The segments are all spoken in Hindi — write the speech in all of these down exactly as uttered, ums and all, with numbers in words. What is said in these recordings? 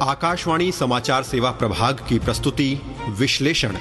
आकाशवाणी समाचार सेवा प्रभाग की प्रस्तुति विश्लेषण।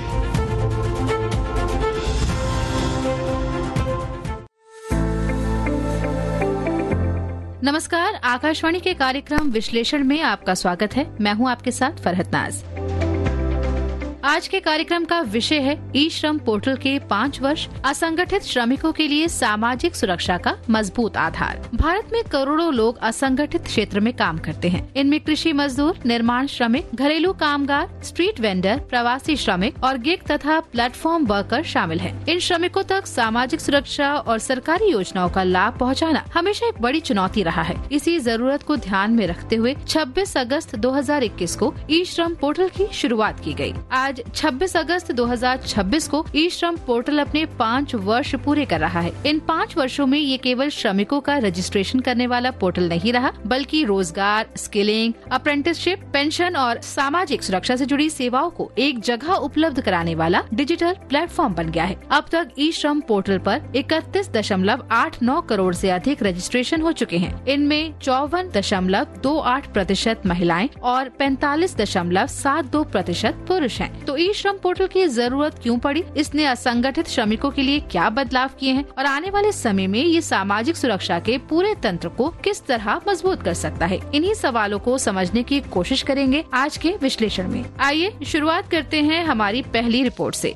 नमस्कार, आकाशवाणी के कार्यक्रम विश्लेषण में आपका स्वागत है। मैं हूं आपके साथ फरहत नाज। आज के कार्यक्रम का विषय है ई श्रम पोर्टल के पाँच वर्ष, असंगठित श्रमिकों के लिए सामाजिक सुरक्षा का मजबूत आधार। भारत में करोड़ों लोग असंगठित क्षेत्र में काम करते हैं। इनमें कृषि मजदूर, निर्माण श्रमिक, घरेलू कामगार, स्ट्रीट वेंडर, प्रवासी श्रमिक और गिग तथा प्लेटफॉर्म वर्कर शामिल हैं। इन श्रमिकों तक सामाजिक सुरक्षा और सरकारी योजनाओं का लाभ पहुँचाना हमेशा एक बड़ी चुनौती रहा है। इसी जरूरत को ध्यान में रखते हुए छब्बीस अगस्त दो हजार इक्कीस को ई श्रम पोर्टल की शुरुआत की गयी। आज छब्बीस अगस्त दो हजार छब्बीस को ई श्रम पोर्टल अपने पाँच वर्ष पूरे कर रहा है। इन पाँच वर्षों में ये केवल श्रमिकों का रजिस्ट्रेशन करने वाला पोर्टल नहीं रहा, बल्कि रोजगार, स्किलिंग, अप्रेंटिसशिप, पेंशन और सामाजिक सुरक्षा से जुड़ी सेवाओं को एक जगह उपलब्ध कराने वाला डिजिटल प्लेटफॉर्म बन गया है। अब तक ई श्रम पोर्टल पर इकतीस दशमलव आठ नौ करोड़ से अधिक रजिस्ट्रेशन हो चुके हैं। इनमें चौवन दशमलव दो आठ प्रतिशत महिलाएं और पैंतालीस दशमलव सात दो प्रतिशत पुरुष हैं। तो ई श्रम पोर्टल की जरूरत क्यों पड़ी, इसने असंगठित श्रमिकों के लिए क्या बदलाव किए हैं और आने वाले समय में ये सामाजिक सुरक्षा के पूरे तंत्र को किस तरह मजबूत कर सकता है, इन्हीं सवालों को समझने की कोशिश करेंगे आज के विश्लेषण में। आइए शुरुआत करते हैं हमारी पहली रिपोर्ट से।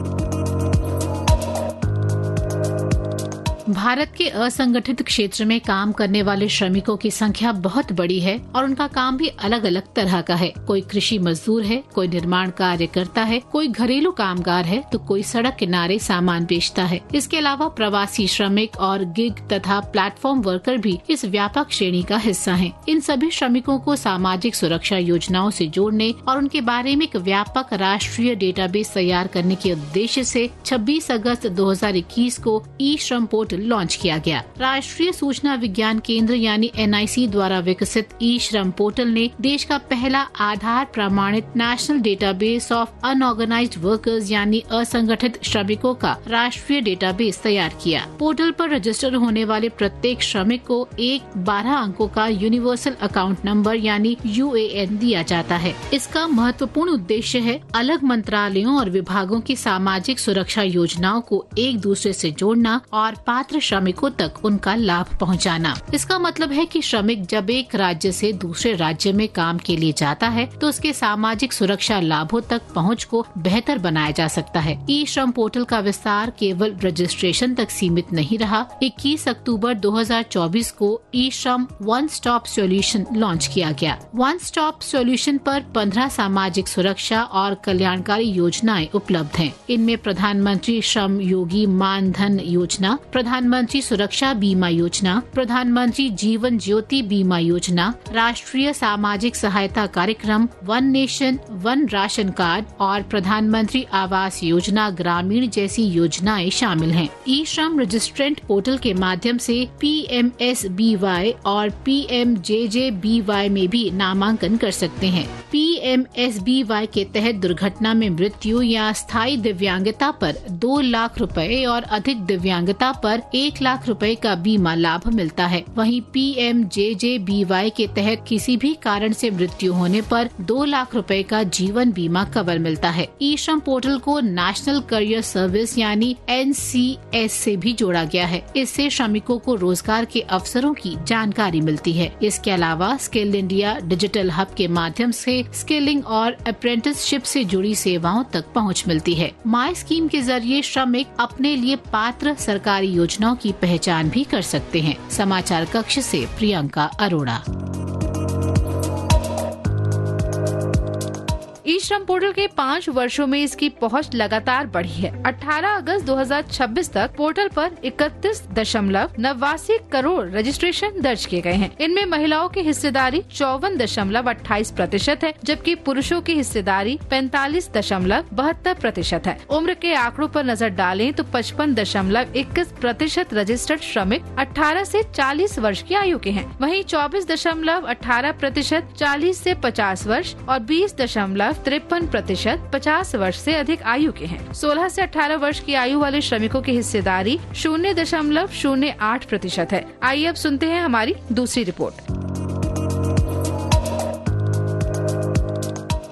भारत के असंगठित क्षेत्र में काम करने वाले श्रमिकों की संख्या बहुत बड़ी है और उनका काम भी अलग अलग तरह का है। कोई कृषि मजदूर है, कोई निर्माण कार्य करता है, कोई घरेलू कामगार है, तो कोई सड़क किनारे सामान बेचता है। इसके अलावा प्रवासी श्रमिक और गिग तथा प्लेटफॉर्म वर्कर भी इस व्यापक श्रेणी का हिस्सा हैं। इन सभी श्रमिकों को सामाजिक सुरक्षा योजनाओं से जोड़ने और उनके बारे में एक व्यापक राष्ट्रीय डेटाबेस तैयार करने के उद्देश्य से छब्बीस अगस्त दो हजार इक्कीस को ई श्रम पोर्टल लॉन्च किया गया। राष्ट्रीय सूचना विज्ञान केंद्र यानी एन आई सी द्वारा विकसित ई श्रम पोर्टल ने देश का पहला आधार प्रमाणित national database of unorganized workers यानी असंगठित श्रमिकों का राष्ट्रीय डेटाबेस तैयार किया। पोर्टल पर रजिस्टर होने वाले प्रत्येक श्रमिक को एक बारह अंकों का यूनिवर्सल अकाउंट नंबर यानी यू ए एन दिया जाता है। इसका महत्वपूर्ण उद्देश्य है अलग मंत्रालयों और विभागों की सामाजिक सुरक्षा योजनाओं को एक दूसरे से जोड़ना और पात्र श्रमिकों तक उनका लाभ पहुंचाना। इसका मतलब है कि श्रमिक जब एक राज्य से दूसरे राज्य में काम के लिए जाता है तो उसके सामाजिक सुरक्षा लाभों तक पहुंच को बेहतर बनाया जा सकता है। ई श्रम पोर्टल का विस्तार केवल रजिस्ट्रेशन तक सीमित नहीं रहा। इक्कीस अक्टूबर दो हजार चौबीस को ई श्रम वन स्टॉप सॉल्यूशन लॉन्च किया गया। वन स्टॉप सॉल्यूशन पर पंद्रह सामाजिक सुरक्षा और कल्याणकारी योजनाएं उपलब्ध हैं। इनमें प्रधानमंत्री श्रम योगी मानधन योजना, प्रधानमंत्री सुरक्षा बीमा योजना, प्रधानमंत्री जीवन ज्योति बीमा योजना, राष्ट्रीय सामाजिक सहायता कार्यक्रम, one nation one ration card और प्रधानमंत्री आवास योजना ग्रामीण जैसी योजनाएं शामिल हैं। ई श्रम रजिस्ट्रेंट पोर्टल के माध्यम से P M S B Y और P M J J B Y में भी नामांकन कर सकते हैं। P M S B Y के तहत दुर्घटना में मृत्यु या स्थायी दिव्यांगता पर दो लाख रुपए और अधिक दिव्यांगता पर एक लाख रुपए का बीमा लाभ मिलता है। वहीं P M J J B Y के तहत किसी भी कारण से मृत्यु होने पर दो लाख रुपए का जीवन बीमा कवर मिलता है। ई श्रम पोर्टल को नेशनल करियर सर्विस यानी एन सी एस से भी जोड़ा गया है। इससे श्रमिकों को रोजगार के अवसरों की जानकारी मिलती है। इसके अलावा स्किल इंडिया डिजिटल हब के माध्यम से स्किलिंग और अप्रेंटिसशिप से जुड़ी सेवाओं तक पहुँच मिलती है। माई स्कीम के जरिए श्रमिक अपने लिए पात्र सरकारी योजनाओं की पहचान भी कर सकते हैं। समाचार कक्ष से प्रियंका अरोड़ा। ई श्रम पोर्टल के पाँच वर्षों में इसकी पहुंच लगातार बढ़ी है। अठारह अगस्त दो हजार छब्बीस तक पोर्टल पर इकतीस दशमलव नवासी करोड़ रजिस्ट्रेशन दर्ज किए गए हैं। इनमें महिलाओं की हिस्सेदारी चौवन दशमलव अट्ठाईस प्रतिशत है, जबकि पुरुषों की हिस्सेदारी पैंतालीस दशमलव बहत्तर प्रतिशत है। उम्र के आंकड़ों पर नजर डालें तो पचपन दशमलव इक्कीस प्रतिशत रजिस्टर्ड श्रमिक अठारह से चालीस वर्ष की आयु के हैं। वहीं चौबीस दशमलव अठारह प्रतिशत चालीस से पचास वर्ष और बीस दशमलव तिरपन प्रतिशत पचास वर्ष से अधिक आयु के हैं। सोलह से अठारह वर्ष की आयु वाले श्रमिकों की हिस्सेदारी शून्य दशमलव शून्य आठ प्रतिशत है। आइए अब सुनते हैं हमारी दूसरी रिपोर्ट।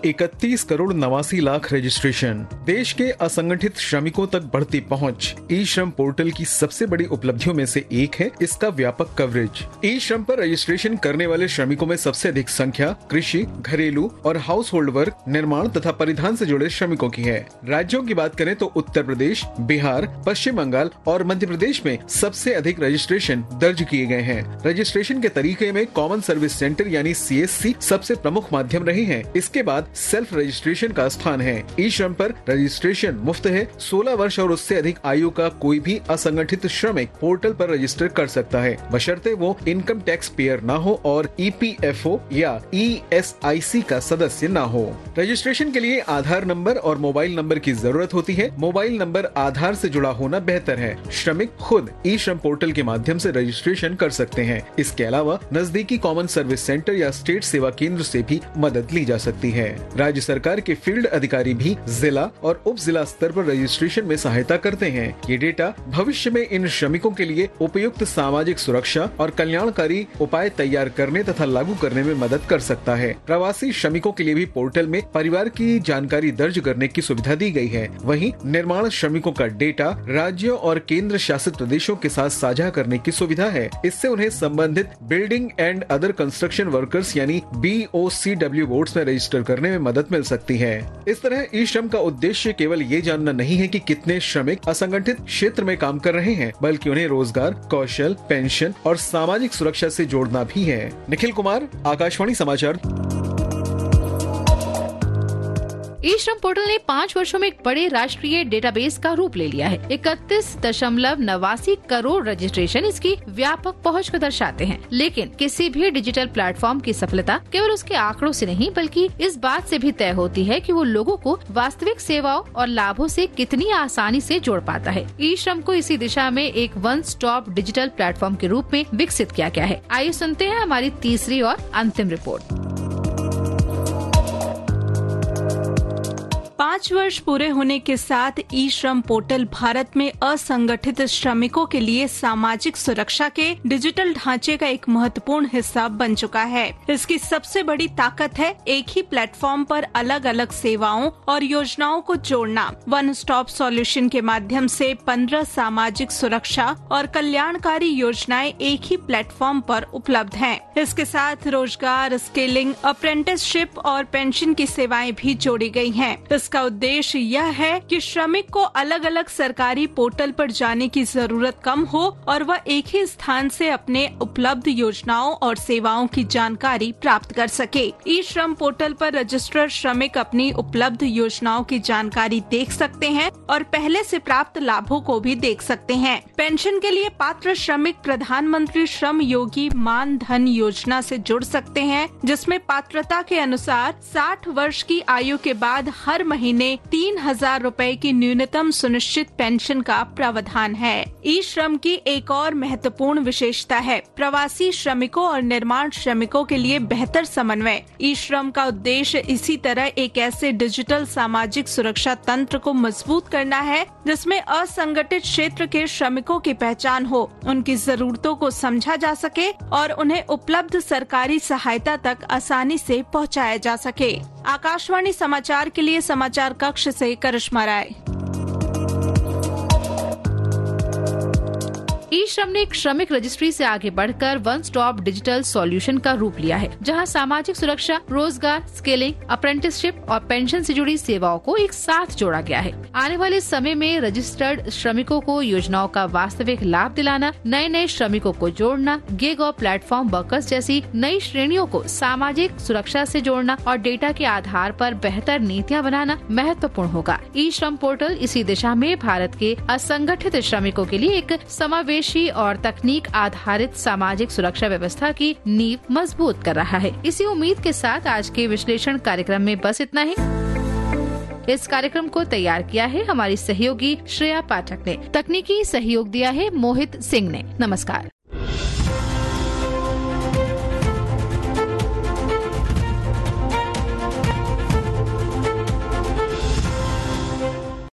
इकतीस करोड़ नवासी लाख रजिस्ट्रेशन। देश के असंगठित श्रमिकों तक बढ़ती पहुंच ई श्रम पोर्टल की सबसे बड़ी उपलब्धियों में से एक है इसका व्यापक कवरेज। ई श्रम पर रजिस्ट्रेशन करने वाले श्रमिकों में सबसे अधिक संख्या कृषि, घरेलू और हाउस होल्ड वर्क, निर्माण तथा परिधान से जुड़े श्रमिकों की है। राज्यों की बात करें तो उत्तर प्रदेश, बिहार, पश्चिम बंगाल और मध्य प्रदेश में सबसे अधिक रजिस्ट्रेशन दर्ज किए गए हैं। रजिस्ट्रेशन के तरीके में कॉमन सर्विस सेंटर यानी सी एस सी सबसे प्रमुख माध्यम रहे हैं। इसके बाद सेल्फ रजिस्ट्रेशन का स्थान है। ई श्रम पर रजिस्ट्रेशन मुफ्त है। सोलह वर्ष और उससे अधिक आयु का कोई भी असंगठित श्रमिक पोर्टल पर रजिस्टर कर सकता है, बशर्ते वो इनकम टैक्स पेयर ना हो और ई पी एफ ओ या ई एस आई सी का सदस्य ना हो। रजिस्ट्रेशन के लिए आधार नंबर और मोबाइल नंबर की जरूरत होती है। मोबाइल नंबर आधार से जुड़ा होना बेहतर है। श्रमिक खुद ई श्रम पोर्टल के माध्यम से रजिस्ट्रेशन कर सकते हैं। इसके अलावा नजदीकी कॉमन सर्विस सेंटर या स्टेट सेवा केंद्र से भी मदद ली जा सकती है। राज्य सरकार के फील्ड अधिकारी भी जिला और उप जिला स्तर पर रजिस्ट्रेशन में सहायता करते हैं। ये डेटा भविष्य में इन श्रमिकों के लिए उपयुक्त सामाजिक सुरक्षा और कल्याणकारी उपाय तैयार करने तथा लागू करने में मदद कर सकता है। प्रवासी श्रमिकों के लिए भी पोर्टल में परिवार की जानकारी दर्ज करने की सुविधा दी गई है। वहीं निर्माण श्रमिकों का डेटा राज्यों और केंद्र शासित प्रदेशों के साथ साझा करने की सुविधा है। इससे उन्हें संबंधित building and other construction workers यानी B O C W boards में रजिस्टर करने में मदद मिल सकती है। इस तरह ई श्रम का उद्देश्य केवल ये जानना नहीं है कि कितने श्रमिक असंगठित क्षेत्र में काम कर रहे हैं, बल्कि उन्हें रोजगार, कौशल, पेंशन और सामाजिक सुरक्षा से जोड़ना भी है। निखिल कुमार, आकाशवाणी समाचार। ई श्रम पोर्टल ने पाँच वर्षों में एक बड़े राष्ट्रीय डेटाबेस का रूप ले लिया है। इकतीस दशमलव नवासी करोड़ रजिस्ट्रेशन इसकी व्यापक पहुंच को दर्शाते हैं। लेकिन किसी भी डिजिटल प्लेटफॉर्म की सफलता केवल उसके आंकड़ों से नहीं, बल्कि इस बात से भी तय होती है कि वो लोगों को वास्तविक सेवाओं और लाभों से कितनी आसानी से जोड़ पाता है। ई श्रम को इसी दिशा में एक वन स्टॉप डिजिटल प्लेटफॉर्म के रूप में विकसित किया गया है। आइए सुनते हैं हमारी तीसरी और अंतिम रिपोर्ट। पाँच वर्ष पूरे होने के साथ ई श्रम पोर्टल भारत में असंगठित श्रमिकों के लिए सामाजिक सुरक्षा के डिजिटल ढांचे का एक महत्वपूर्ण हिस्सा बन चुका है। इसकी सबसे बड़ी ताकत है एक ही प्लेटफॉर्म पर अलग अलग सेवाओं और योजनाओं को जोड़ना। वन स्टॉप सॉल्यूशन के माध्यम से पंद्रह सामाजिक सुरक्षा और कल्याणकारी योजनाएं एक ही प्लेटफॉर्म पर उपलब्ध हैं। इसके साथ रोजगार, स्किलिंग, अप्रेंटिसशिप और पेंशन की सेवाएं भी जोड़ी गई हैं। इसका उद्देश्य यह है कि श्रमिक को अलग अलग सरकारी पोर्टल पर जाने की जरूरत कम हो और वह एक ही स्थान से अपने उपलब्ध योजनाओं और सेवाओं की जानकारी प्राप्त कर सके। ई श्रम पोर्टल पर रजिस्टर्ड श्रमिक अपनी उपलब्ध योजनाओं की जानकारी देख सकते हैं और पहले से प्राप्त लाभों को भी देख सकते हैं। पेंशन के लिए पात्र श्रमिक प्रधानमंत्री श्रम योगी मान धन योजना से जुड़ सकते हैं, जिसमें पात्रता के अनुसार साठ वर्ष की आयु के बाद हर महीने तीन हजार रूपए की न्यूनतम सुनिश्चित पेंशन का प्रावधान है। ई श्रम की एक और महत्वपूर्ण विशेषता है प्रवासी श्रमिकों और निर्माण श्रमिकों के लिए बेहतर समन्वय। ई श्रम का उद्देश्य इसी तरह एक ऐसे डिजिटल सामाजिक सुरक्षा तंत्र को मजबूत करना है जिसमें असंगठित क्षेत्र के श्रमिकों की पहचान हो, उनकी जरूरतों को समझा जा सके और उन्हें उपलब्ध सरकारी सहायता तक आसानी से पहुंचाया जा सके। आकाशवाणी समाचार के लिए समाचार कक्ष से करिश्मा राय। ई श्रम ने एक श्रमिक रजिस्ट्री से आगे बढ़कर वन स्टॉप डिजिटल सॉल्यूशन का रूप लिया है, जहां सामाजिक सुरक्षा, रोजगार, स्किलिंग, अप्रेंटिसशिप और पेंशन से जुड़ी सेवाओं को एक साथ जोड़ा गया है। आने वाले समय में रजिस्टर्ड श्रमिकों को योजनाओं का वास्तविक लाभ दिलाना, नए नए श्रमिकों को जोड़ना, गिग और प्लेटफॉर्म वर्कर्स जैसी नई श्रेणियों को सामाजिक सुरक्षा से जोड़ना और डेटा के आधार पर बेहतर नीतियाँ बनाना महत्वपूर्ण होगा। ई श्रम पोर्टल इसी दिशा में भारत के असंगठित श्रमिकों के लिए एक समावेश और तकनीक आधारित सामाजिक सुरक्षा व्यवस्था की नींव मजबूत कर रहा है। इसी उम्मीद के साथ आज के विश्लेषण कार्यक्रम में बस इतना ही। इस कार्यक्रम को तैयार किया है हमारी सहयोगी श्रेया पाठक ने। तकनीकी सहयोग दिया है मोहित सिंह ने। नमस्कार।